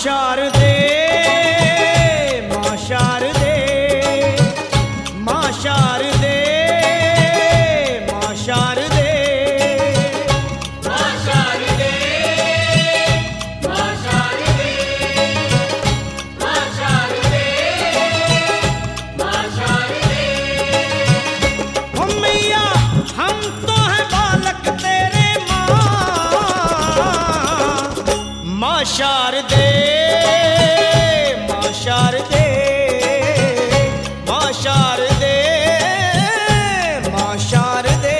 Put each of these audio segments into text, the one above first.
शारदे मां शारदे मां शारदे मां शारदे मां शारदे मां शारदे मां शारदे मां शारदे। ओ मैया हम तो हैं बालक तेरे मां शारदे मां शारदे मां शारदे मां शारदे।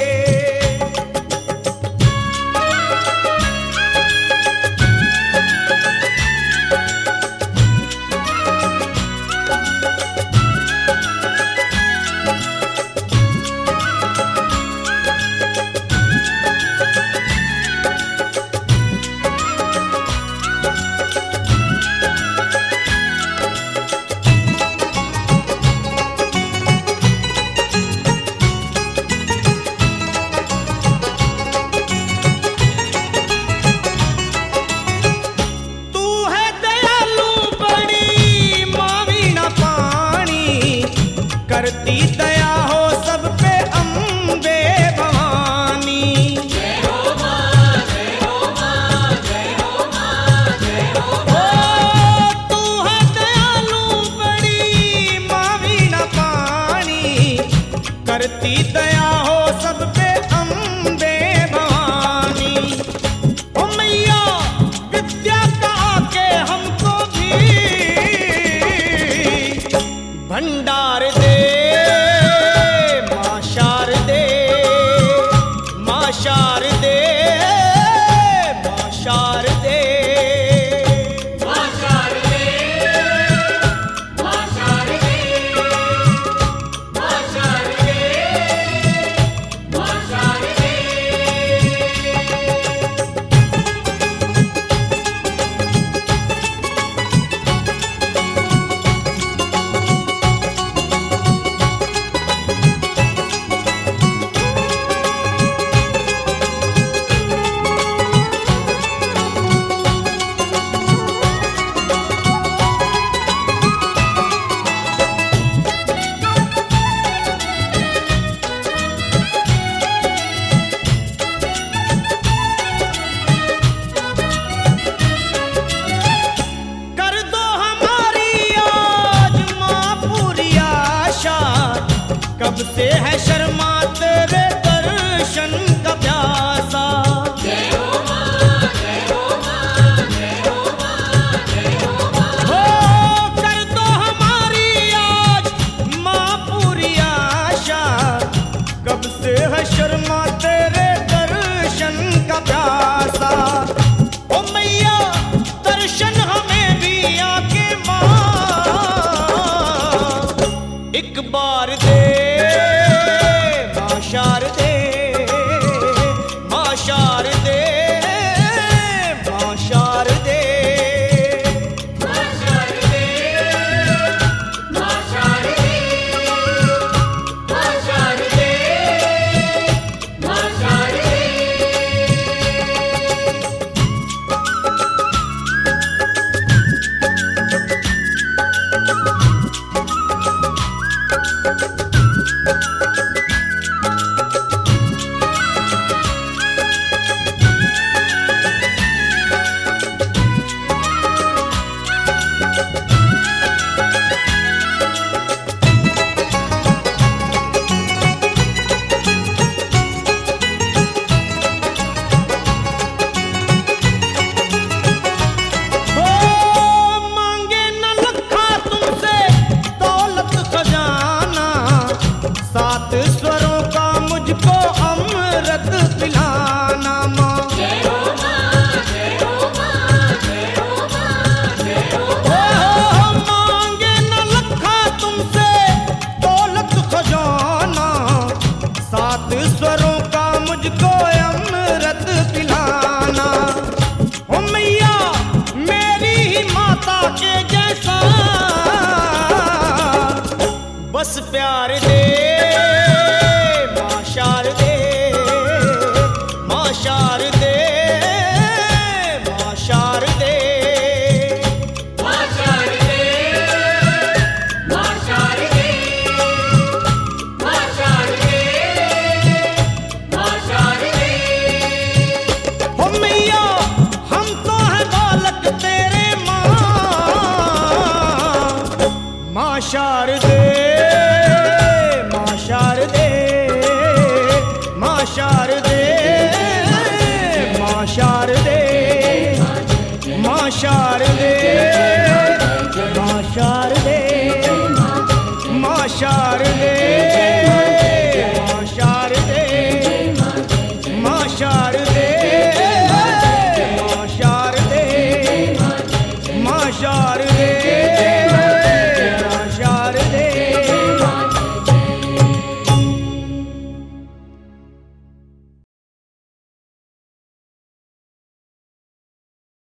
करती दया हो सब पे अम्बे भवानी। जय हो मां जय हो मां जय हो मां जय हो मां। तू है दयालु बड़ी मां वीणा पानी, करती दया हो सब पे अम्बे भवानी। ओ मैया विद्या का आके हमको भी भंडार दे मां शारदे मां शारदे मां शारदे मां शारदे मां शारदे मां शारदे मां शारदे। कब से है शर्मा तेरे दर्शन का प्यासा। जय हो मां जय हो मां जय हो मां जय हो मां। हो कर दो हमारी आज मां पूरी आशा, कब से है शर्मा तेरे दर्शन का प्यासा। ओ मैया दर्शन हमें भी आके मां एक बार दे मां शारदे मां शारदे मां शारदे मां शारदे मां शारदे मां शारदे मां शारदे। सात स्वरों का मुझको अमृत पिलाना मां। जय हो मां जय हो मां जय हो मां जय हो मां। मांगे न लखा तुमसे दौलत खजाना, सात स्वरों का मुझको अमृत पिलाना। ओ मैया मेरी ही माता के जैसा बस प्यार दे मां शारदे मां शारदे